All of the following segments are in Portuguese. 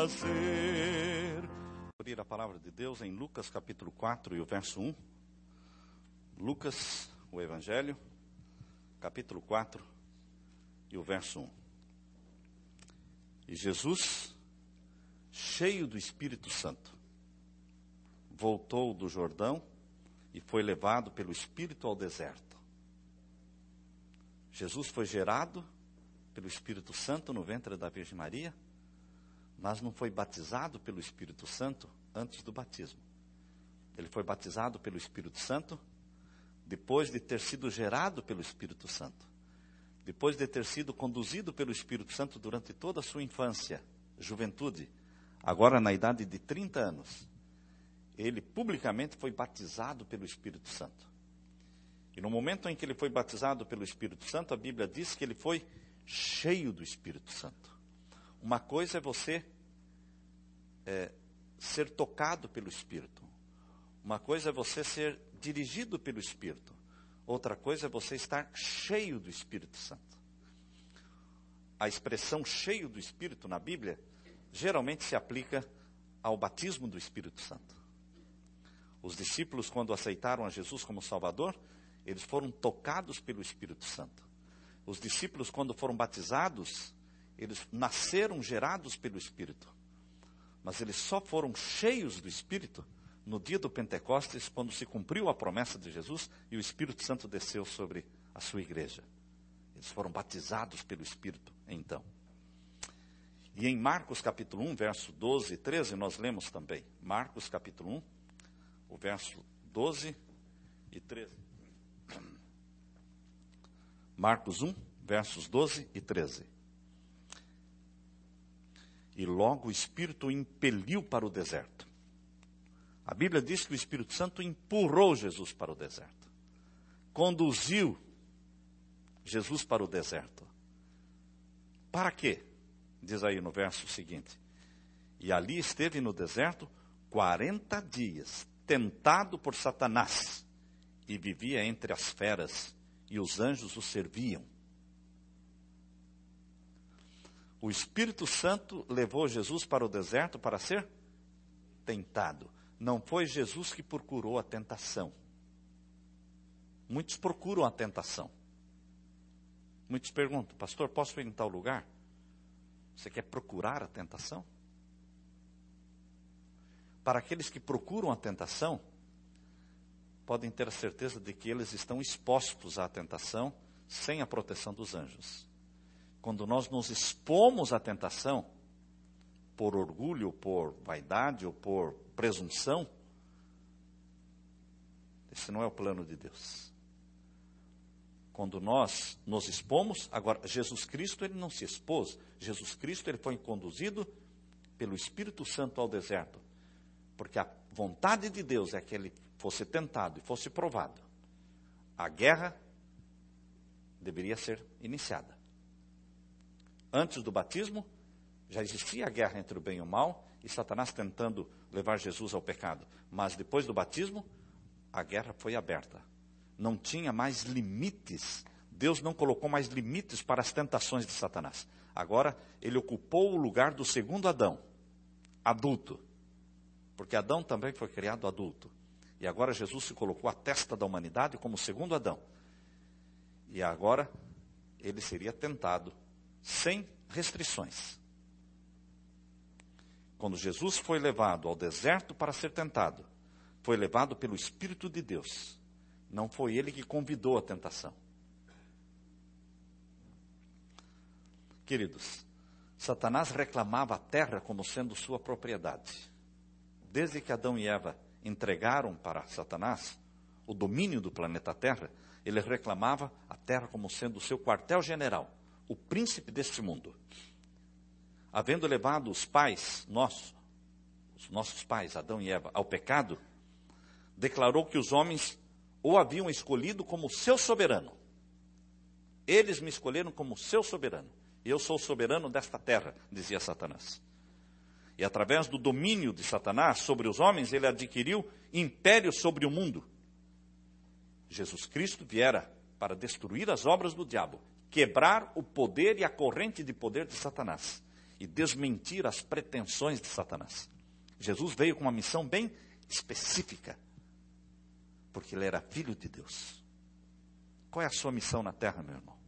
prazer. Abrir a palavra de Deus em Lucas capítulo 4 e o verso 1. Lucas, o Evangelho, capítulo 4 e o verso 1. E Jesus, cheio do Espírito Santo, voltou do Jordão e foi levado pelo Espírito ao deserto. Jesus foi gerado pelo Espírito Santo no ventre da Virgem Maria, mas não foi batizado pelo Espírito Santo antes do batismo. Ele foi batizado pelo Espírito Santo depois de ter sido gerado pelo Espírito Santo, depois de ter sido conduzido pelo Espírito Santo durante toda a sua infância, juventude. Agora, na idade de 30 anos, ele publicamente foi batizado pelo Espírito Santo. E no momento em que ele foi batizado pelo Espírito Santo, a Bíblia diz que ele foi cheio do Espírito Santo. Uma coisa é você ser tocado pelo Espírito. Uma coisa é você ser dirigido pelo Espírito. Outra coisa é você estar cheio do Espírito Santo. A expressão cheio do Espírito na Bíblia geralmente se aplica ao batismo do Espírito Santo. Os discípulos, quando aceitaram a Jesus como Salvador, eles foram tocados pelo Espírito Santo. Os discípulos, quando foram batizados, eles nasceram gerados pelo Espírito. Mas eles só foram cheios do Espírito no dia do Pentecostes, quando se cumpriu a promessa de Jesus e o Espírito Santo desceu sobre a sua igreja. Eles foram batizados pelo Espírito, então. E em Marcos capítulo 1, verso 12 e 13, nós lemos também. Marcos capítulo 1, o verso 12 e 13. Marcos 1, versos 12 e 13. E logo o Espírito o impeliu para o deserto. A Bíblia diz que o Espírito Santo empurrou Jesus para o deserto. Conduziu Jesus para o deserto. Para quê? Diz aí no verso seguinte. E ali esteve no deserto 40 dias, tentado por Satanás, e vivia entre as feras, e os anjos o serviam. O Espírito Santo levou Jesus para o deserto para ser tentado. Não foi Jesus que procurou a tentação. Muitos procuram a tentação. Muitos perguntam, pastor, posso ir em tal lugar? Você quer procurar a tentação? Para aqueles que procuram a tentação, podem ter a certeza de que eles estão expostos à tentação sem a proteção dos anjos. Quando nós nos expomos à tentação, por orgulho, por vaidade ou por presunção, esse não é o plano de Deus. Quando nós nos expomos, agora, Jesus Cristo, ele não se expôs. Jesus Cristo, ele foi conduzido pelo Espírito Santo ao deserto. Porque a vontade de Deus é que ele fosse tentado e fosse provado. A guerra deveria ser iniciada. Antes do batismo, já existia a guerra entre o bem e o mal, e Satanás tentando levar Jesus ao pecado. Mas depois do batismo, a guerra foi aberta. Não tinha mais limites. Deus não colocou mais limites para as tentações de Satanás. Agora, ele ocupou o lugar do segundo Adão, adulto. Porque Adão também foi criado adulto. E agora Jesus se colocou à testa da humanidade como segundo Adão. E agora ele seria tentado sem restrições. Quando Jesus foi levado ao deserto para ser tentado, foi levado pelo Espírito de Deus. Não foi ele que convidou a tentação. Queridos, Satanás reclamava a terra como sendo sua propriedade. Desde que Adão e Eva entregaram para Satanás o domínio do planeta Terra, ele reclamava a terra como sendo o seu quartel-general, o príncipe deste mundo. Havendo levado os pais nossos, os nossos pais, Adão e Eva, ao pecado, declarou que os homens o haviam escolhido como seu soberano. Eles me escolheram como seu soberano. Eu sou o soberano desta terra, dizia Satanás. E através do domínio de Satanás sobre os homens, ele adquiriu império sobre o mundo. Jesus Cristo viera para destruir as obras do diabo, quebrar o poder e a corrente de poder de Satanás. e desmentir as pretensões de Satanás. Jesus veio com uma missão bem específica, porque ele era filho de Deus. Qual é a sua missão na terra, meu irmão?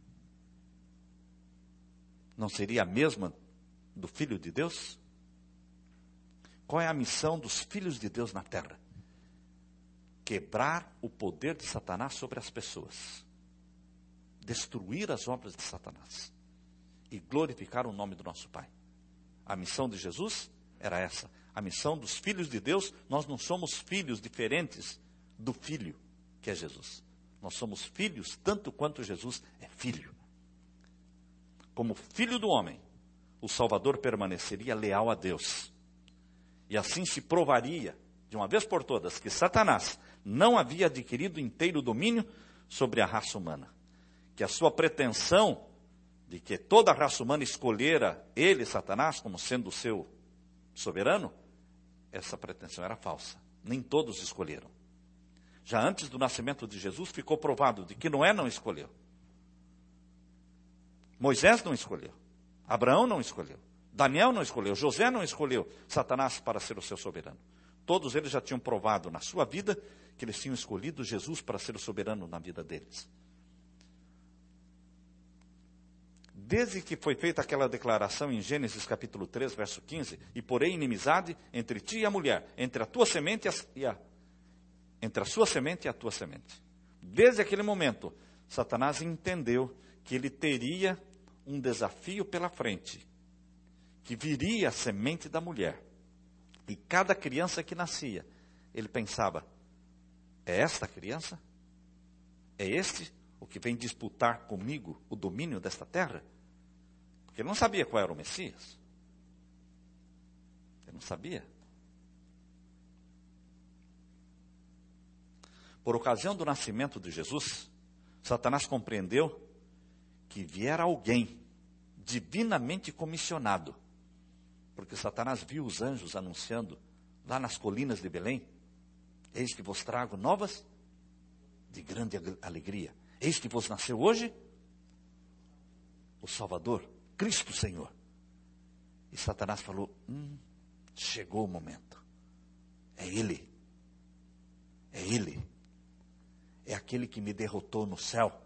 Não seria a mesma do Filho de Deus? Qual é a missão dos filhos de Deus na terra? Quebrar o poder de Satanás sobre as pessoas. Destruir as obras de Satanás. E glorificar o nome do nosso Pai. A missão de Jesus era essa. A missão dos filhos de Deus, nós não somos filhos diferentes do Filho, que é Jesus. Nós somos filhos tanto quanto Jesus é filho. Como filho do homem, o Salvador permaneceria leal a Deus. E assim se provaria, de uma vez por todas, que Satanás não havia adquirido inteiro domínio sobre a raça humana. Que a sua pretensão de que toda a raça humana escolhera ele, Satanás, como sendo o seu soberano, essa pretensão era falsa. Nem todos escolheram. Já antes do nascimento de Jesus, ficou provado de que Noé não escolheu. Moisés não escolheu. Abraão não escolheu. Daniel não escolheu. José não escolheu Satanás para ser o seu soberano. Todos eles já tinham provado na sua vida que eles tinham escolhido Jesus para ser o soberano na vida deles. Desde que foi feita aquela declaração em Gênesis capítulo 3, verso 15, e porei inimizade entre ti e a mulher, entre a tua semente entre a sua semente e a tua semente. Desde aquele momento, Satanás entendeu que ele teria um desafio pela frente, que viria a semente da mulher. E cada criança que nascia, ele pensava, é esta criança? É este o que vem disputar comigo o domínio desta terra? Porque ele não sabia qual era o Messias. Ele não sabia. Por ocasião do nascimento de Jesus, Satanás compreendeu que viera alguém divinamente comissionado. Porque Satanás viu os anjos anunciando lá nas colinas de Belém, eis que vos trago novas de grande alegria. Eis que vos nasceu hoje o Salvador, Cristo Senhor. E Satanás falou, chegou o momento. É Ele. É Ele. É aquele que me derrotou no céu.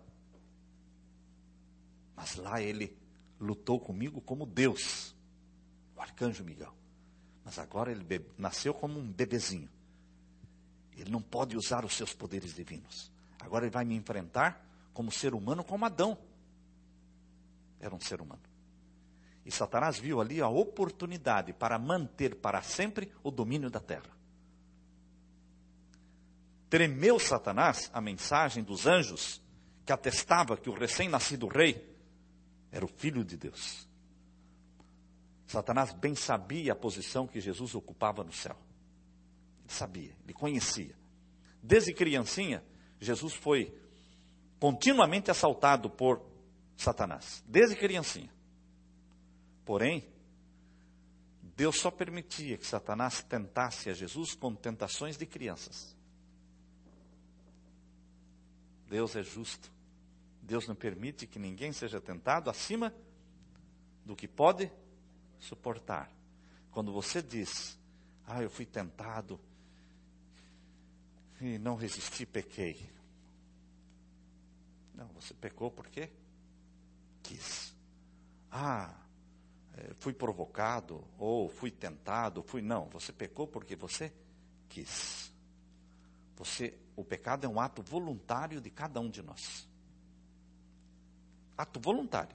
Mas lá ele lutou comigo como Deus, o arcanjo Miguel. Mas agora ele nasceu como um bebezinho. Ele não pode usar os seus poderes divinos. Agora ele vai me enfrentar como ser humano, como Adão. Era um ser humano. E Satanás viu ali a oportunidade para manter para sempre o domínio da terra. Tremeu Satanás a mensagem dos anjos que atestava que o recém-nascido rei era o Filho de Deus. Satanás bem sabia a posição que Jesus ocupava no céu. Ele sabia, ele conhecia. Desde criancinha, Jesus foi continuamente assaltado por Satanás. Desde criancinha. Porém, Deus só permitia que Satanás tentasse a Jesus com tentações de crianças. Deus é justo. Deus não permite que ninguém seja tentado acima do que pode suportar. Quando você diz, eu fui tentado e não resisti, pequei. Não, você pecou por quê? Quis. Fui provocado, ou fui tentado, não, você pecou porque você quis. O pecado é um ato voluntário de cada um de nós. Ato voluntário.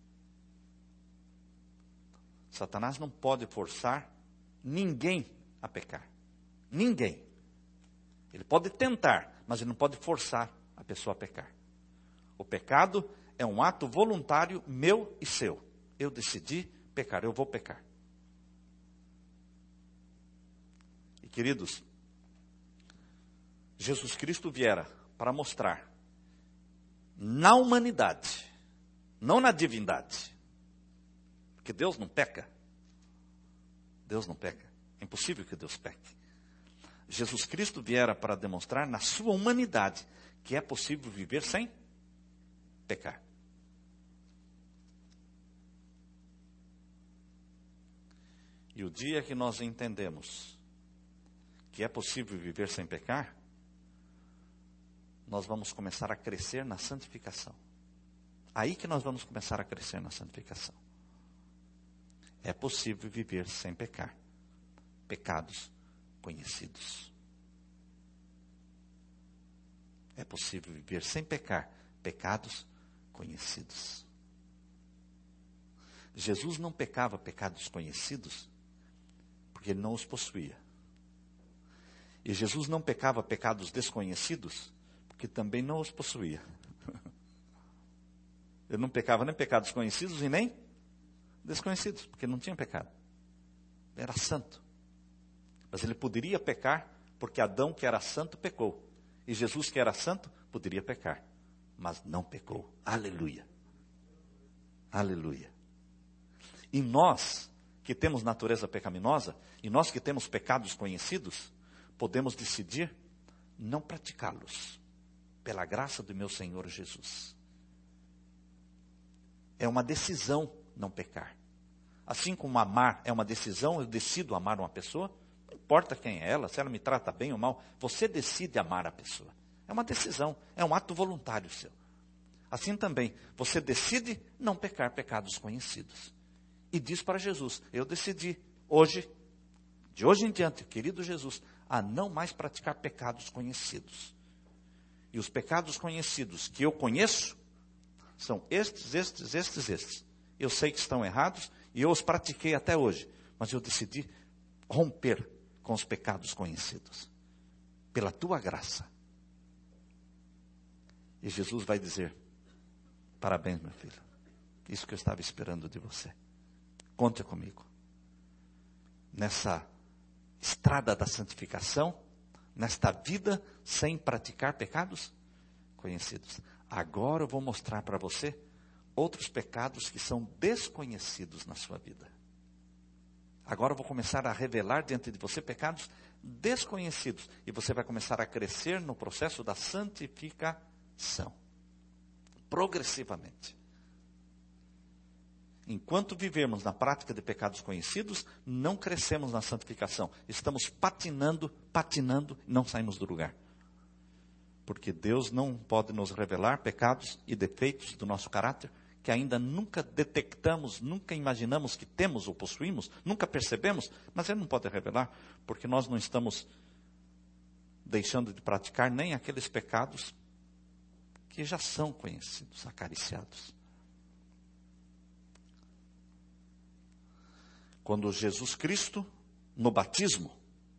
Satanás não pode forçar ninguém a pecar. Ninguém. Ele pode tentar, mas ele não pode forçar a pessoa a pecar. O pecado é um ato voluntário meu e seu. Eu decidi pecar, eu vou pecar. E queridos, Jesus Cristo viera para mostrar na humanidade, não na divindade, porque Deus não peca. Deus não peca. É impossível que Deus peque. Jesus Cristo viera para demonstrar na sua humanidade que é possível viver sem pecar. E o dia que nós entendemos que é possível viver sem pecar, nós vamos começar a crescer na santificação. Aí que nós vamos começar a crescer na santificação. É possível viver sem pecar. Pecados conhecidos. É possível viver sem pecar. Pecados conhecidos. Jesus não pecava pecados conhecidos porque ele não os possuía. E Jesus não pecava pecados desconhecidos porque também não os possuía. Ele não pecava nem pecados conhecidos e nem desconhecidos, porque não tinha pecado. Ele era santo. Mas ele poderia pecar porque Adão, que era santo, pecou. E Jesus, que era santo, poderia pecar. Mas não pecou. Aleluia. Aleluia. E nós, que temos natureza pecaminosa, e nós que temos pecados conhecidos, podemos decidir não praticá-los, pela graça do meu Senhor Jesus. É uma decisão não pecar. Assim como amar é uma decisão, eu decido amar uma pessoa, não importa quem é ela, se ela me trata bem ou mal, você decide amar a pessoa. É uma decisão, é um ato voluntário seu. Assim também, você decide não pecar pecados conhecidos. E diz para Jesus, eu decidi hoje, de hoje em diante, querido Jesus, a não mais praticar pecados conhecidos. E os pecados conhecidos que eu conheço, são estes. Eu sei que estão errados e eu os pratiquei até hoje. Mas eu decidi romper com os pecados conhecidos. Pela tua graça. E Jesus vai dizer, parabéns, meu filho. Isso que eu estava esperando de você. Conte comigo. Nessa estrada da santificação, nesta vida sem praticar pecados conhecidos. Agora eu vou mostrar para você outros pecados que são desconhecidos na sua vida. Agora eu vou começar a revelar diante de você pecados desconhecidos. E você vai começar a crescer no processo da santificação. Progressivamente. Enquanto vivemos na prática de pecados conhecidos, não crescemos na santificação. Estamos patinando, e não saímos do lugar. Porque Deus não pode nos revelar pecados e defeitos do nosso caráter, que ainda nunca detectamos, nunca imaginamos que temos ou possuímos, nunca percebemos, mas Ele não pode revelar, porque nós não estamos deixando de praticar nem aqueles pecados que já são conhecidos, acariciados. Quando Jesus Cristo, no batismo,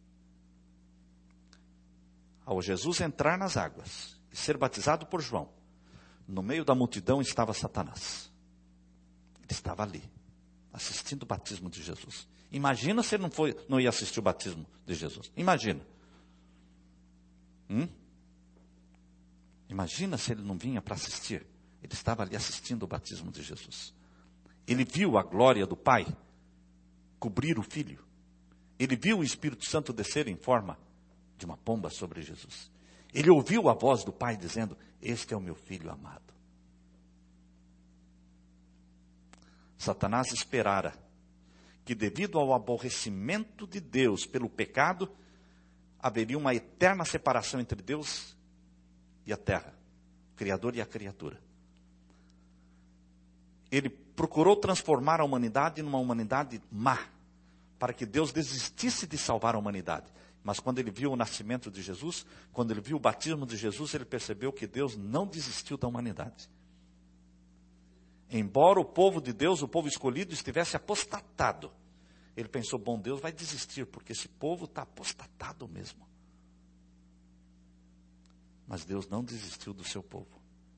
ao Jesus entrar nas águas e ser batizado por João, no meio da multidão estava Satanás. Ele estava ali, assistindo o batismo de Jesus. Imagina se ele não ia assistir o batismo de Jesus. Imagina. Imagina se ele não vinha para assistir. Ele estava ali assistindo o batismo de Jesus. Ele viu a glória do Pai cobrir o Filho. Ele viu o Espírito Santo descer em forma de uma pomba sobre Jesus. Ele ouviu a voz do Pai dizendo, este é o meu Filho amado. Satanás esperara que devido ao aborrecimento de Deus pelo pecado, haveria uma eterna separação entre Deus e a terra, o Criador e a criatura. Ele procurou transformar a humanidade numa humanidade má, para que Deus desistisse de salvar a humanidade. Mas quando ele viu o nascimento de Jesus, quando ele viu o batismo de Jesus, ele percebeu que Deus não desistiu da humanidade. Embora o povo de Deus, o povo escolhido, estivesse apostatado, ele pensou, bom, Deus vai desistir, porque esse povo está apostatado mesmo. Mas Deus não desistiu do seu povo.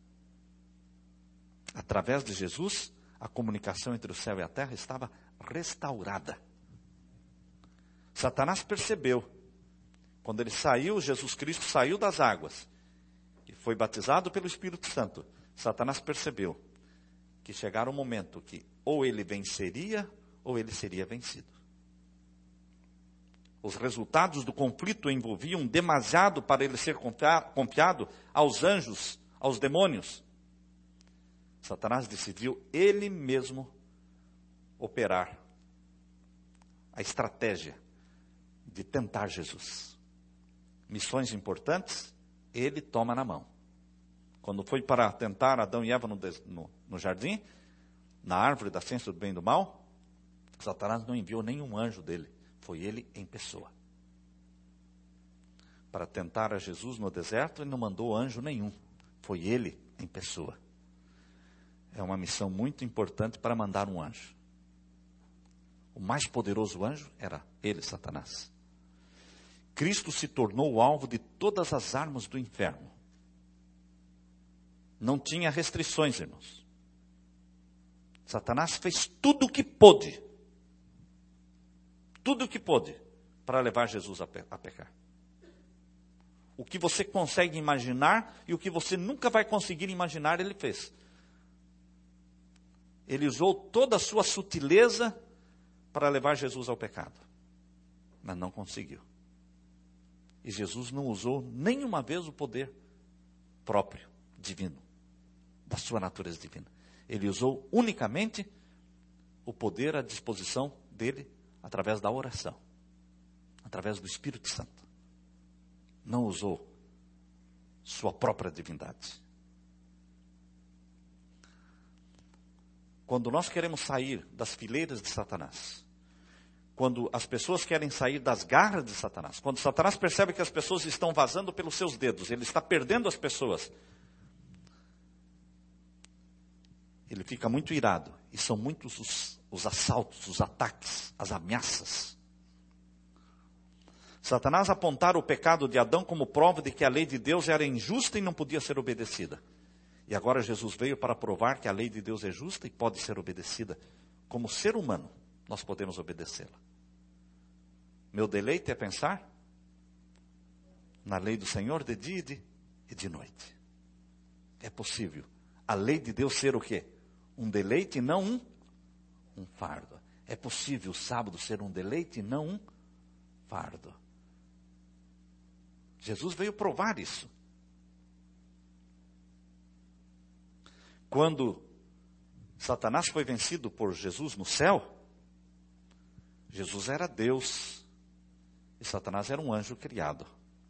Através de Jesus, a comunicação entre o céu e a terra estava restaurada. Satanás percebeu, quando ele saiu, Jesus Cristo saiu das águas e foi batizado pelo Espírito Santo. Satanás percebeu que chegara um momento que ou ele venceria ou ele seria vencido. Os resultados do conflito envolviam demasiado para ele ser confiado aos anjos, aos demônios. Satanás decidiu ele mesmo operar a a estratégia de tentar Jesus. Missões importantes, ele toma na mão. Quando foi para tentar Adão e Eva no jardim, na árvore da ciência do bem e do mal, Satanás não enviou nenhum anjo dele, foi ele em pessoa. Para tentar a Jesus no deserto, ele não mandou anjo nenhum, foi ele em pessoa. É uma missão muito importante para mandar um anjo. O mais poderoso anjo era ele, Satanás. Cristo se tornou o alvo de todas as armas do inferno. Não tinha restrições, irmãos. Satanás fez tudo o que pôde. Tudo o que pôde para levar Jesus a pecar. O que você consegue imaginar e o que você nunca vai conseguir imaginar, ele fez. Ele usou toda a sua sutileza para levar Jesus ao pecado. Mas não conseguiu. E Jesus não usou nenhuma vez o poder próprio, divino, da sua natureza divina. Ele usou unicamente o poder à disposição dele através da oração, através do Espírito Santo. Não usou sua própria divindade. Quando nós queremos sair das fileiras de Satanás, quando as pessoas querem sair das garras de Satanás, quando Satanás percebe que as pessoas estão vazando pelos seus dedos, ele está perdendo as pessoas, ele fica muito irado. E são muitos os assaltos, os ataques, as ameaças. Satanás apontara o pecado de Adão como prova de que a lei de Deus era injusta e não podia ser obedecida. E agora Jesus veio para provar que a lei de Deus é justa e pode ser obedecida. Como ser humano, nós podemos obedecê-la. Meu deleite é pensar na lei do Senhor de dia e de noite. É possível a lei de Deus ser o quê? Um deleite e não um fardo. É possível o sábado ser um deleite e não um fardo. Jesus veio provar isso. Quando Satanás foi vencido por Jesus no céu, Jesus era Deus e Satanás era um anjo criado.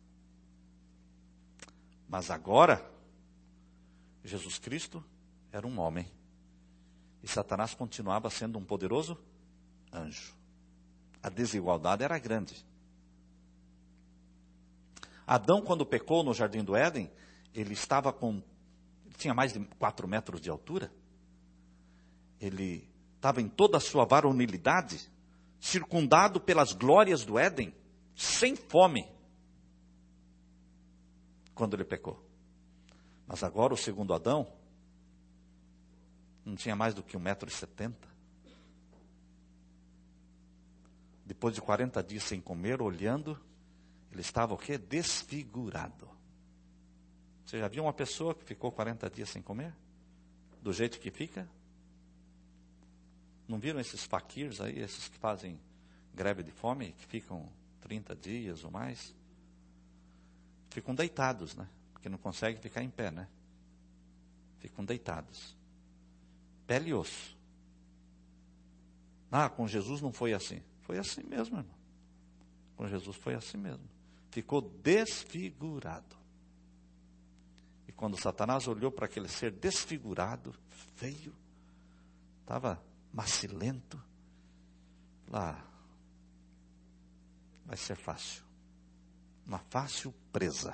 Mas agora, Jesus Cristo era um homem e Satanás continuava sendo um poderoso anjo. A desigualdade era grande. Adão, quando pecou no jardim do Éden, ele tinha mais de 4 metros de altura. Ele estava em toda a sua varonilidade, circundado pelas glórias do Éden, sem fome, quando ele pecou. Mas agora o segundo Adão não tinha mais do que 1,70 m. Depois de 40 dias sem comer, olhando, ele estava o quê? Desfigurado. Você já viu uma pessoa que ficou 40 dias sem comer? Do jeito que fica? Não viram esses faquirs aí, esses que fazem greve de fome, que ficam 30 dias ou mais? Ficam deitados, né? Porque não conseguem ficar em pé, né? Ficam deitados. Pele e osso. Ah, com Jesus não foi assim. Foi assim mesmo, irmão. Com Jesus foi assim mesmo. Ficou desfigurado. E quando Satanás olhou para aquele ser desfigurado, feio, estava macilento, lá, vai ser fácil. Uma fácil presa.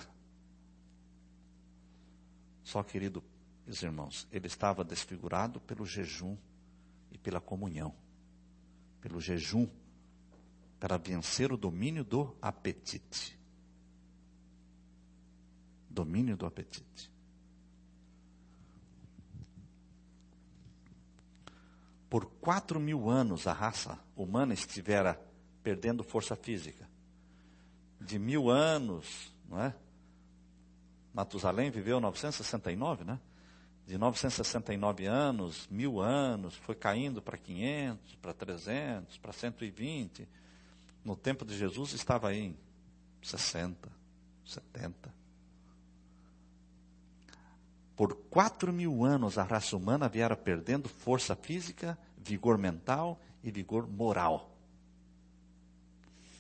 Só, queridos irmãos, ele estava desfigurado pelo jejum e pela comunhão. Pelo jejum, para vencer o domínio do apetite. Domínio do apetite. Por 4.000 anos a raça humana estivera perdendo força física. De 1.000 anos, não é? Matusalém viveu 969, né? De 969 anos, 1.000 anos, foi caindo para 500, para 300, para 120. No tempo de Jesus estava aí em 60, 70. Por 4.000 anos a raça humana viera perdendo força física, vigor mental e vigor moral.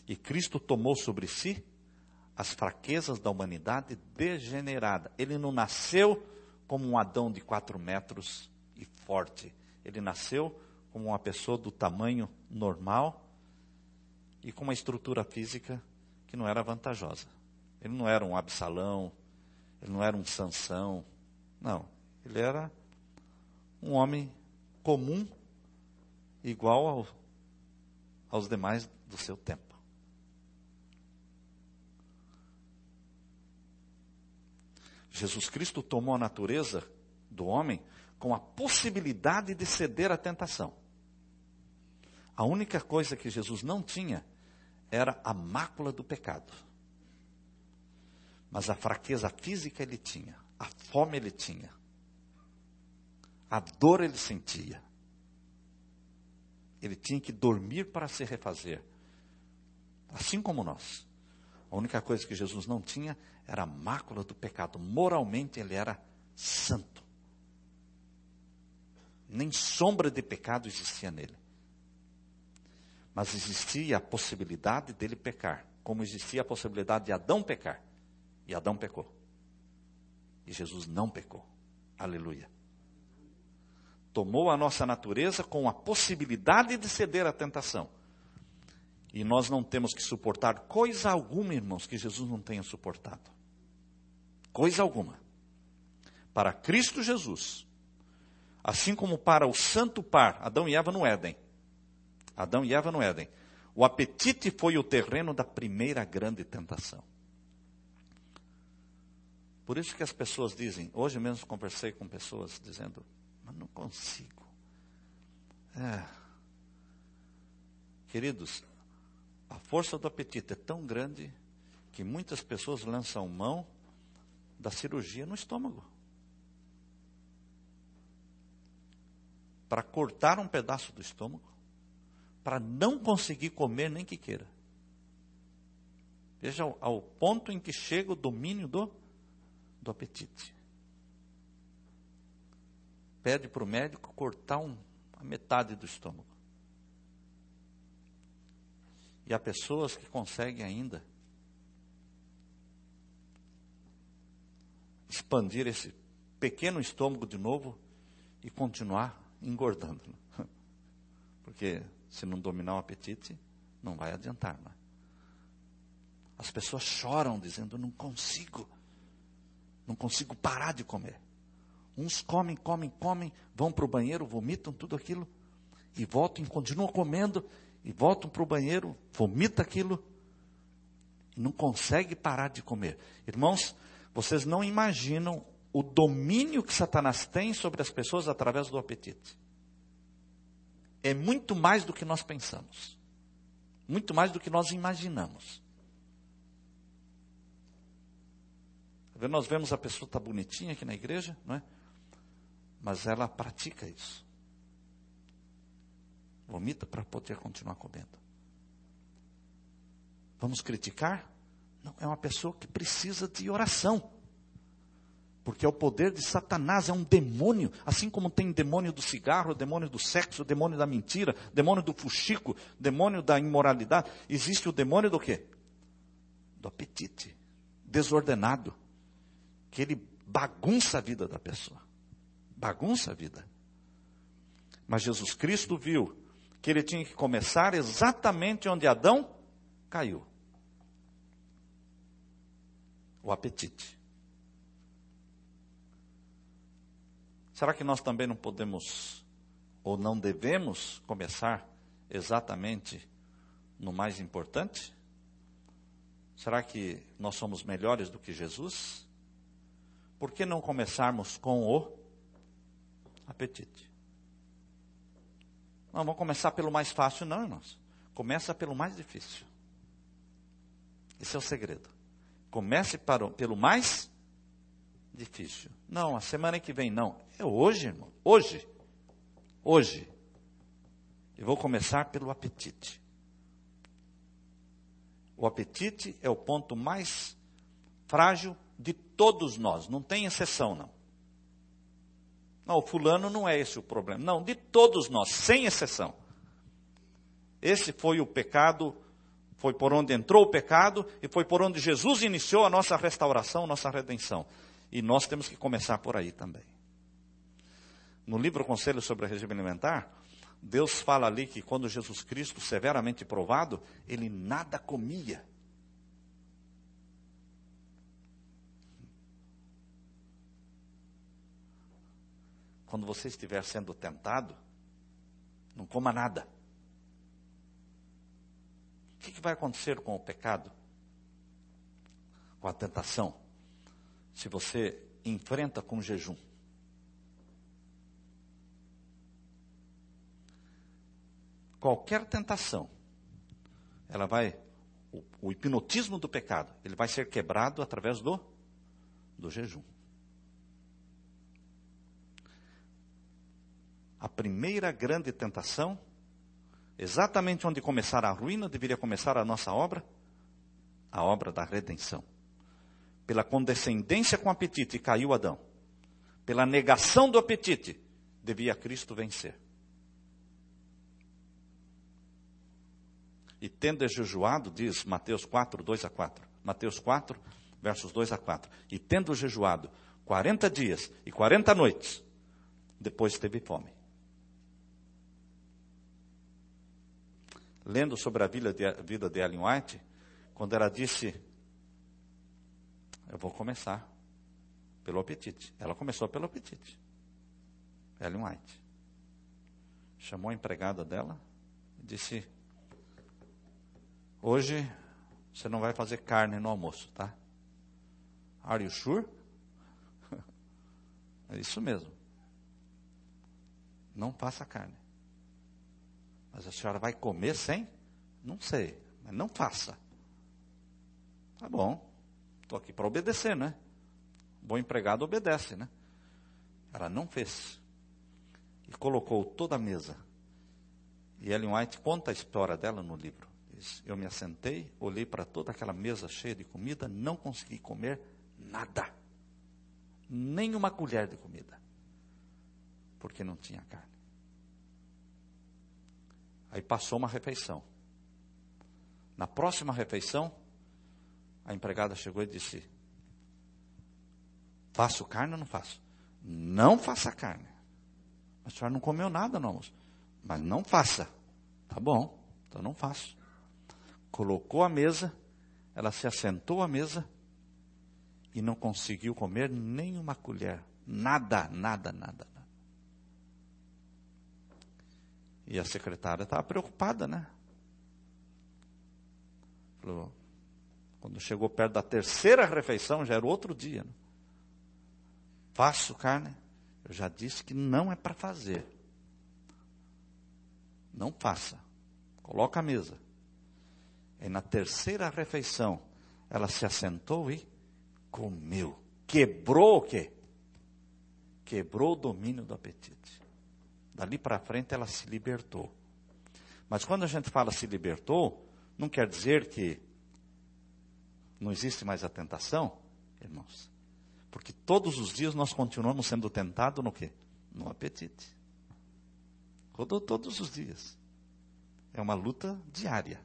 E Cristo tomou sobre si as fraquezas da humanidade degenerada. Ele não nasceu como um Adão de 4 metros e forte. Ele nasceu como uma pessoa do tamanho normal e com uma estrutura física que não era vantajosa. Ele não era um Absalão, ele não era um Sansão. Não, ele era um homem comum, igual aos demais do seu tempo. Jesus Cristo tomou a natureza do homem com a possibilidade de ceder à tentação. A única coisa que Jesus não tinha era a mácula do pecado. Mas a fraqueza física ele tinha, a fome ele tinha, a dor ele sentia. Ele tinha que dormir para se refazer, assim como nós. A única coisa que Jesus não tinha era a mácula do pecado. Moralmente ele era santo. Nem sombra de pecado existia nele. Mas existia a possibilidade dele pecar, como existia a possibilidade de Adão pecar. E Adão pecou. E Jesus não pecou. Aleluia. Tomou a nossa natureza com a possibilidade de ceder à tentação. E nós não temos que suportar coisa alguma, irmãos, que Jesus não tenha suportado. Coisa alguma. Para Cristo Jesus, assim como para o santo par, Adão e Eva no Éden. Adão e Eva no Éden. O apetite foi o terreno da primeira grande tentação. Por isso que as pessoas dizem, hoje mesmo conversei com pessoas dizendo, mas não consigo. Queridos, a força do apetite é tão grande que muitas pessoas lançam mão da cirurgia no estômago. Para cortar um pedaço do estômago, para não conseguir comer nem que queira. Veja ao ponto em que chega o domínio do apetite. Pede para o médico cortar a metade do estômago. E há pessoas que conseguem ainda expandir esse pequeno estômago de novo e continuar engordando. Porque se não dominar o apetite, não vai adiantar. Não é? As pessoas choram dizendo, não consigo parar de comer. Uns comem, vão para o banheiro, vomitam tudo aquilo, e voltam e continuam comendo, e voltam para o banheiro, vomitam aquilo, e não conseguem parar de comer. Irmãos, vocês não imaginam o domínio que Satanás tem sobre as pessoas através do apetite. É muito mais do que nós pensamos. Muito mais do que nós imaginamos. Nós vemos a pessoa está bonitinha aqui na igreja, não é? Mas ela pratica isso. Vomita para poder continuar comendo. Vamos criticar? Não, é uma pessoa que precisa de oração. Porque é o poder de Satanás, é um demônio. Assim como tem demônio do cigarro, demônio do sexo, demônio da mentira, demônio do fuxico, demônio da imoralidade. Existe o demônio do quê? Do apetite. Desordenado. Que ele bagunça a vida da pessoa. Bagunça a vida. Mas Jesus Cristo viu que ele tinha que começar exatamente onde Adão caiu. O apetite. Será que nós também não podemos, ou não devemos, começar exatamente no mais importante? Será que nós somos melhores do que Jesus? Por que não começarmos com o apetite? Não, vamos começar pelo mais fácil, não, irmãos. Começa pelo mais difícil. Esse é o segredo. Comece pelo mais difícil. Não, a semana que vem não. É hoje, irmão. Hoje. Hoje. Eu vou começar pelo apetite. O apetite é o ponto mais frágil de todos nós. Não tem exceção, não. Não, o fulano não é esse o problema. Não, de todos nós, sem exceção. Esse foi o pecado Foi por onde entrou o pecado e foi por onde Jesus iniciou a nossa restauração, nossa redenção. E nós temos que começar por aí também. No livro Conselho sobre o Regime Alimentar, Deus fala ali que quando Jesus Cristo, severamente provado, ele nada comia. Quando você estiver sendo tentado, não coma nada. O que vai acontecer com o pecado? Com a tentação? Se você enfrenta com jejum. Qualquer tentação, o hipnotismo do pecado, ele vai ser quebrado através do jejum. A primeira grande tentação, exatamente onde começar a ruína, deveria começar a nossa obra, a obra da redenção. Pela condescendência com o apetite caiu Adão. Pela negação do apetite, devia Cristo vencer. E tendo jejuado, diz Mateus 4, 2 a 4. Mateus 4, versos 2 a 4. E tendo jejuado 40 dias e 40 noites, depois teve fome. Lendo sobre a vida de Ellen White, quando ela disse, eu vou começar pelo apetite. Ela começou pelo apetite. Ellen White. Chamou a empregada dela e disse, hoje você não vai fazer carne no almoço, tá? Are you sure? É isso mesmo. Não faça carne. Mas a senhora vai comer sem? Não sei, mas não faça. Tá bom, estou aqui para obedecer, né? Bom empregado obedece, né? Ela não fez. E colocou toda a mesa. E Ellen White conta a história dela no livro. Diz, eu me assentei, olhei para toda aquela mesa cheia de comida, não consegui comer nada. Nem uma colher de comida. Porque não tinha carne. Aí passou uma refeição. Na próxima refeição, a empregada chegou e disse, faço carne ou não faço? Não faça carne. A senhora não comeu nada no almoço. Mas não faça. Tá bom, então não faço. Colocou a mesa, ela se assentou à mesa e não conseguiu comer nem uma colher. Nada. E a secretária estava preocupada, né? Falou, quando chegou perto da terceira refeição, já era outro dia. Né? Faço carne? Eu já disse que não é para fazer. Não faça. Coloca a mesa. E na terceira refeição, ela se assentou e comeu. Quebrou o quê? Quebrou o domínio do apetite. Dali para frente ela se libertou. Mas quando a gente fala se libertou, não quer dizer que não existe mais a tentação, irmãos. Porque todos os dias nós continuamos sendo tentados no quê? No apetite. Todos os dias. É uma luta diária.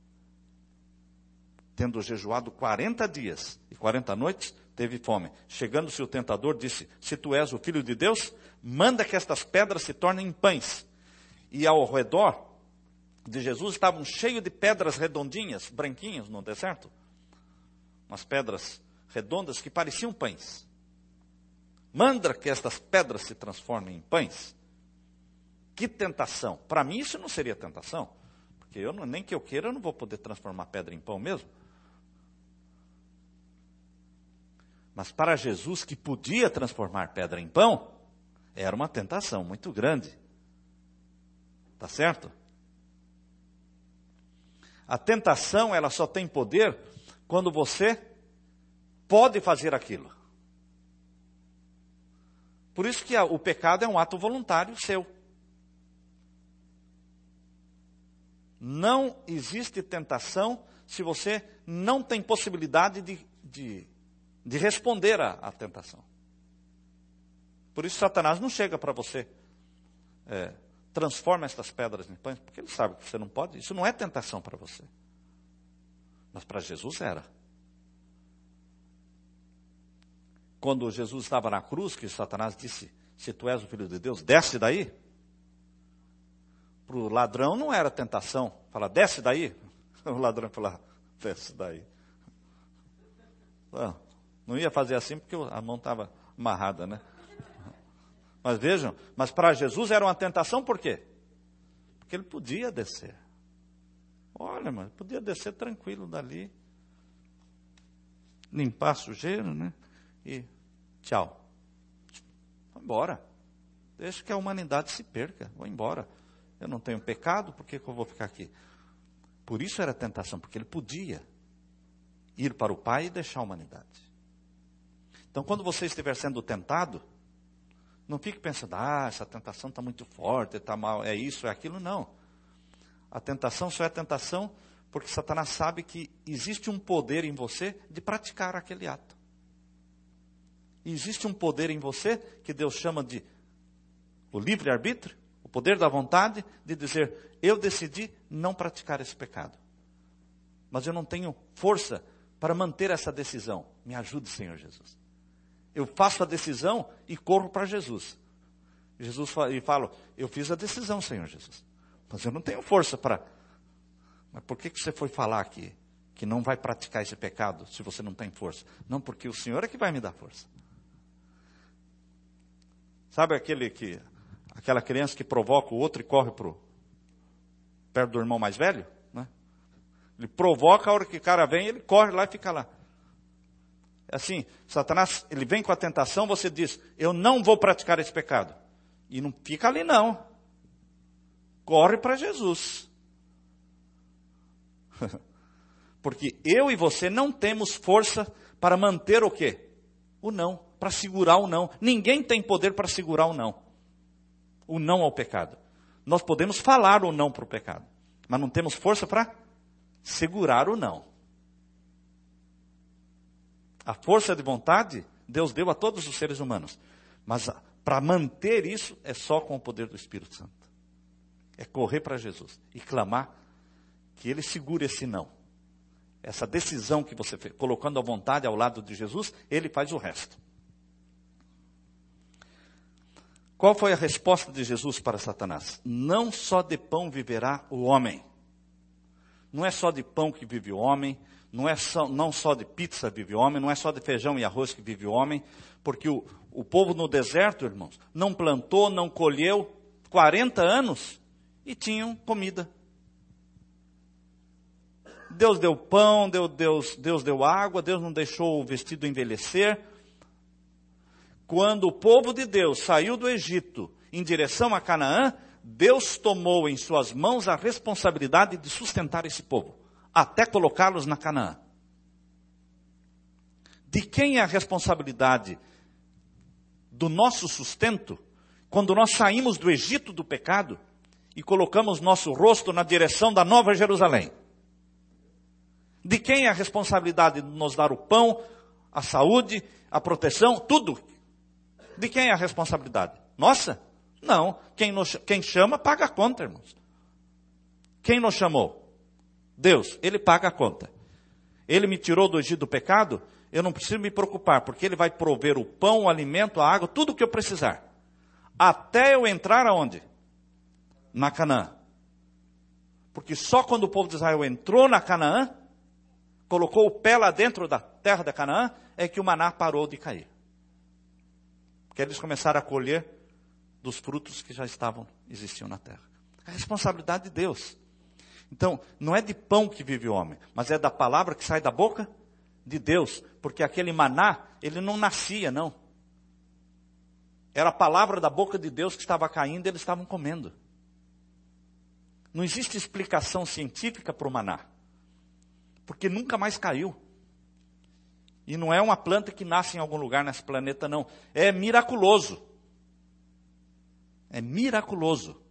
Tendo jejuado 40 dias e 40 noites, teve fome. Chegando-se o tentador, disse, se tu és o Filho de Deus, manda que estas pedras se tornem pães. E ao redor de Jesus estavam cheios de pedras redondinhas, branquinhas no deserto. Umas pedras redondas que pareciam pães. Manda que estas pedras se transformem em pães. Que tentação. Para mim isso não seria tentação. Porque nem que eu queira, eu não vou poder transformar pedra em pão mesmo. Mas para Jesus, que podia transformar pedra em pão, era uma tentação muito grande. Tá certo? A tentação, ela só tem poder quando você pode fazer aquilo. Por isso que o pecado é um ato voluntário seu. Não existe tentação se você não tem possibilidade de responder à tentação. Por isso Satanás não chega para você, transforma estas pedras em pães, porque ele sabe que você não pode. Isso não é tentação para você. Mas para Jesus era. Quando Jesus estava na cruz, que Satanás disse, se tu és o Filho de Deus, desce daí. Para o ladrão não era tentação. Fala, desce daí. O ladrão falava, desce daí. Não ia fazer assim porque a mão estava amarrada, né? Mas vejam, mas para Jesus era uma tentação por quê? Porque ele podia descer. Olha, mas podia descer tranquilo dali. Limpar a sujeira, né? E tchau. Vai embora. Deixa que a humanidade se perca. Vou embora. Eu não tenho pecado, por que eu vou ficar aqui? Por isso era tentação, porque ele podia ir para o Pai e deixar a humanidade. Então, quando você estiver sendo tentado, não fique pensando, essa tentação está muito forte, está mal, é isso, é aquilo. Não. A tentação só é tentação porque Satanás sabe que existe um poder em você de praticar aquele ato. E existe um poder em você que Deus chama de o livre-arbítrio, o poder da vontade de dizer, eu decidi não praticar esse pecado. Mas eu não tenho força para manter essa decisão. Me ajude, Senhor Jesus. Eu faço a decisão e corro para Jesus. Jesus fala, eu fiz a decisão, Senhor Jesus. Mas eu não tenho força para... Mas por que você foi falar aqui que não vai praticar esse pecado se você não tem força? Não, porque o Senhor é que vai me dar força. Sabe aquela criança que provoca o outro e corre perto do irmão mais velho? Né? Ele provoca, a hora que o cara vem, ele corre lá e fica lá. Assim, Satanás, ele vem com a tentação, você diz, eu não vou praticar esse pecado. E não fica ali não. Corre para Jesus. Porque eu e você não temos força para manter o quê? O não, para segurar o não. Ninguém tem poder para segurar o não ao pecado. Nós podemos falar o não para o pecado, mas não temos força para segurar o não. A força de vontade, Deus deu a todos os seres humanos. Mas para manter isso, é só com o poder do Espírito Santo. É correr para Jesus e clamar que Ele segure esse não. Essa decisão que você fez, colocando a vontade ao lado de Jesus, Ele faz o resto. Qual foi a resposta de Jesus para Satanás? Não só de pão viverá o homem. Não é só de pão que vive o homem, não só de pizza vive o homem, não é só de feijão e arroz que vive o homem, porque o povo no deserto, irmãos, não plantou, não colheu 40 anos e tinham comida. Deus deu pão, Deus deu água, Deus não deixou o vestido envelhecer. Quando o povo de Deus saiu do Egito em direção a Canaã, Deus tomou em suas mãos a responsabilidade de sustentar esse povo, até colocá-los na Canaã. De quem é a responsabilidade do nosso sustento, quando nós saímos do Egito do pecado e colocamos nosso rosto na direção da Nova Jerusalém? De quem é a responsabilidade de nos dar o pão, a saúde, a proteção, tudo? De quem é a responsabilidade? Nossa? Não. Quem chama, paga a conta, irmãos. Quem nos chamou? Deus. Ele paga a conta. Ele me tirou do Egito do pecado, eu não preciso me preocupar, porque Ele vai prover o pão, o alimento, a água, tudo o que eu precisar. Até eu entrar aonde? Na Canaã. Porque só quando o povo de Israel entrou na Canaã, colocou o pé lá dentro da terra da Canaã, é que o maná parou de cair. Porque eles começaram a colher dos frutos que já existiam na terra. A responsabilidade de Deus. Então, não é de pão que vive o homem, mas é da palavra que sai da boca de Deus. Porque aquele maná, ele não nascia, não. Era a palavra da boca de Deus que estava caindo e eles estavam comendo. Não existe explicação científica para o maná. Porque nunca mais caiu. E não é uma planta que nasce em algum lugar nesse planeta, não. É miraculoso. É miraculoso.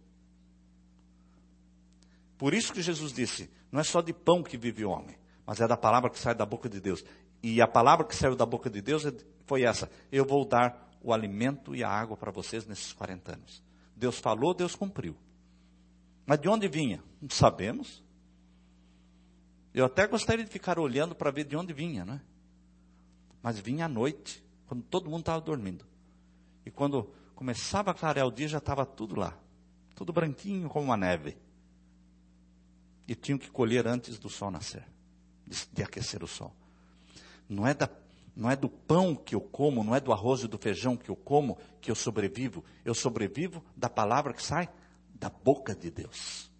Por isso que Jesus disse, não é só de pão que vive o homem, mas é da palavra que sai da boca de Deus. E a palavra que saiu da boca de Deus foi essa: eu vou dar o alimento e a água para vocês nesses 40 anos. Deus falou, Deus cumpriu. Mas de onde vinha? Não sabemos. Eu até gostaria de ficar olhando para ver de onde vinha, né? Mas vinha à noite, quando todo mundo estava dormindo. E quando começava a clarear o dia, já estava tudo lá. Tudo branquinho como uma neve. E tinham que colher antes do sol nascer, de aquecer o sol. Não é do pão que eu como, não é do arroz e do feijão que eu como, que eu sobrevivo. Eu sobrevivo da palavra que sai da boca de Deus.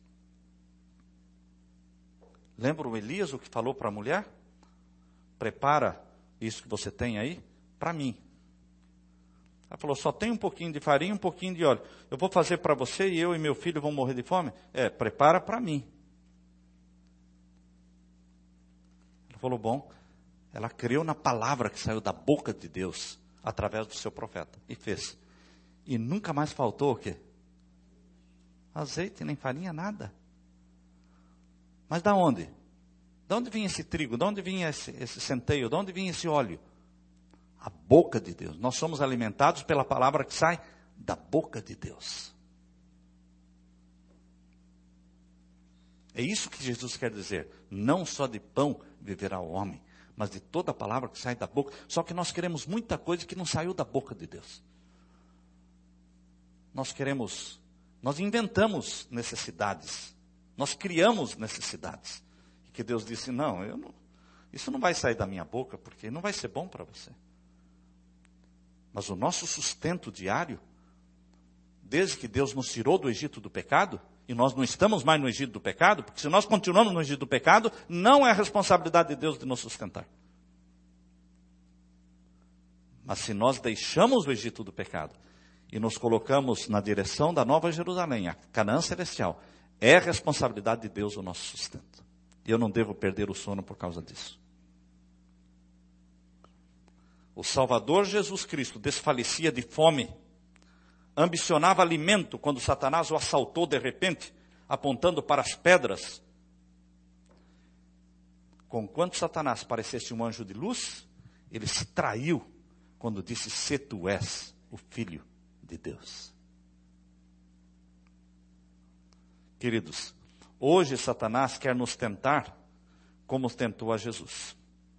Lembra o Elias, o que falou para a mulher? Prepara isso que você tem aí para mim. Ela falou, só tem um pouquinho de farinha, um pouquinho de óleo. Eu vou fazer para você e eu e meu filho vão morrer de fome? Prepara para mim. Ela falou, bom. Ela creu na palavra que saiu da boca de Deus, através do seu profeta. E fez. E nunca mais faltou o quê? Azeite, nem farinha, nada. Mas da onde? De onde vinha esse trigo? De onde vinha esse centeio? De onde vinha esse óleo? A boca de Deus. Nós somos alimentados pela palavra que sai da boca de Deus. É isso que Jesus quer dizer. Não só de pão viverá o homem, mas de toda a palavra que sai da boca. Só que nós queremos muita coisa que não saiu da boca de Deus. Nós inventamos necessidades. Nós criamos necessidades. E que Deus disse, isso não vai sair da minha boca, porque não vai ser bom para você. Mas o nosso sustento diário, desde que Deus nos tirou do Egito do pecado, e nós não estamos mais no Egito do pecado, porque se nós continuamos no Egito do pecado, não é a responsabilidade de Deus de nos sustentar. Mas se nós deixamos o Egito do pecado e nos colocamos na direção da Nova Jerusalém, a Canaã Celestial, é responsabilidade de Deus o nosso sustento. E eu não devo perder o sono por causa disso. O Salvador Jesus Cristo desfalecia de fome, ambicionava alimento quando Satanás o assaltou de repente, apontando para as pedras. Conquanto Satanás parecesse um anjo de luz, ele se traiu quando disse, se tu és o Filho de Deus. Queridos, hoje Satanás quer nos tentar como tentou a Jesus.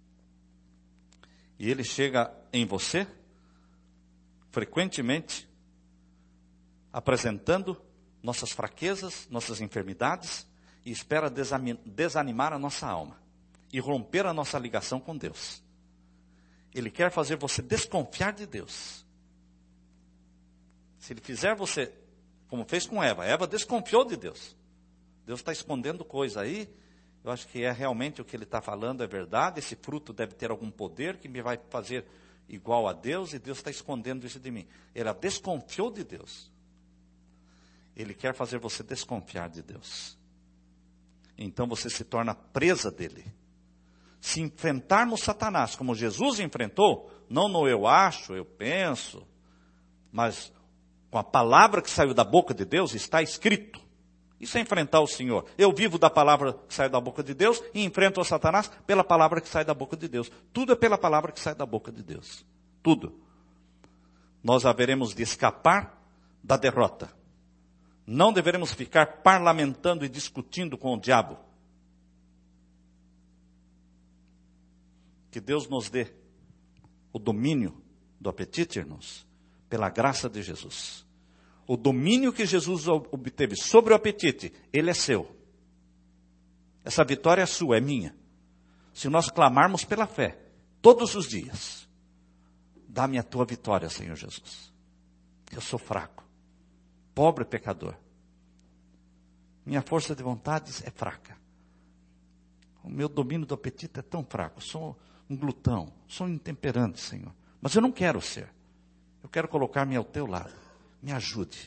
E ele chega em você, frequentemente, apresentando nossas fraquezas, nossas enfermidades, e espera desanimar a nossa alma e romper a nossa ligação com Deus. Ele quer fazer você desconfiar de Deus. Se ele fizer você, como fez com Eva, Eva desconfiou de Deus. Deus está escondendo coisa aí, eu acho que é realmente o que ele está falando, é verdade, esse fruto deve ter algum poder que me vai fazer igual a Deus, e Deus está escondendo isso de mim. Ela desconfiou de Deus. Ele quer fazer você desconfiar de Deus. Então você se torna presa dele. Se enfrentarmos Satanás como Jesus enfrentou, não no eu acho, eu penso, mas com a palavra que saiu da boca de Deus, está escrito. Isso é enfrentar o Senhor. Eu vivo da palavra que sai da boca de Deus e enfrento o Satanás pela palavra que sai da boca de Deus. Tudo é pela palavra que sai da boca de Deus. Tudo. Nós haveremos de escapar da derrota. Não deveremos ficar parlamentando e discutindo com o diabo. Que Deus nos dê o domínio do apetite, irmãos, pela graça de Jesus. O domínio que Jesus obteve sobre o apetite, ele é seu. Essa vitória é sua, é minha. Se nós clamarmos pela fé, todos os dias, dá-me a tua vitória, Senhor Jesus. Eu sou fraco, pobre pecador. Minha força de vontade é fraca. O meu domínio do apetite é tão fraco. Sou um glutão, sou um intemperante, Senhor. Mas eu não quero ser. Eu quero colocar-me ao teu lado. Me ajude.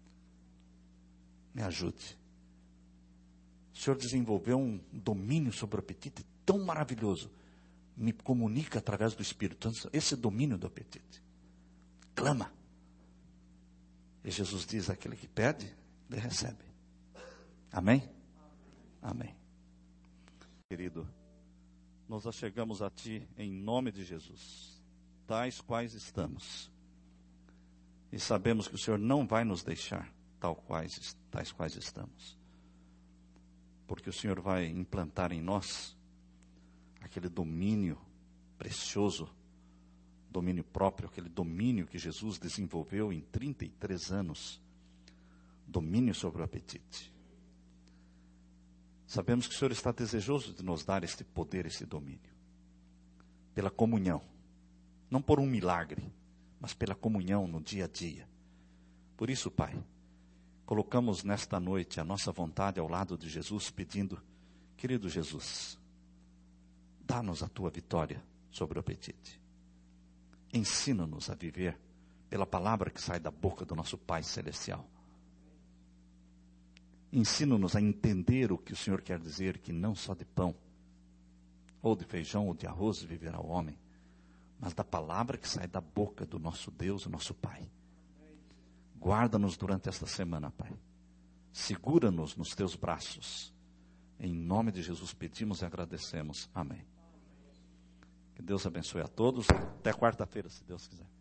Me ajude. O Senhor desenvolveu um domínio sobre o apetite tão maravilhoso. Me comunica através do Espírito Santo esse domínio do apetite. Clama. E Jesus diz, aquele que pede, ele recebe. Amém? Amém. Querido, nós chegamos a Ti em nome de Jesus, tais quais estamos. E sabemos que o Senhor não vai nos deixar tais quais estamos. porque o Senhor vai implantar em nós aquele domínio precioso, domínio próprio, aquele domínio que Jesus desenvolveu em 33 anos, domínio sobre o apetite. Sabemos que o Senhor está desejoso de nos dar este poder, esse domínio, pela comunhão, não por um milagre, mas pela comunhão no dia a dia. Por isso, Pai, colocamos nesta noite a nossa vontade ao lado de Jesus, pedindo, querido Jesus, dá-nos a tua vitória sobre o apetite. Ensina-nos a viver pela palavra que sai da boca do nosso Pai Celestial. Ensina-nos a entender o que o Senhor quer dizer, que não só de pão, ou de feijão, ou de arroz viverá o homem, mas da palavra que sai da boca do nosso Deus, o nosso Pai. Guarda-nos durante esta semana, Pai. Segura-nos nos teus braços. Em nome de Jesus pedimos e agradecemos. Amém. Que Deus abençoe a todos. Até quarta-feira, se Deus quiser.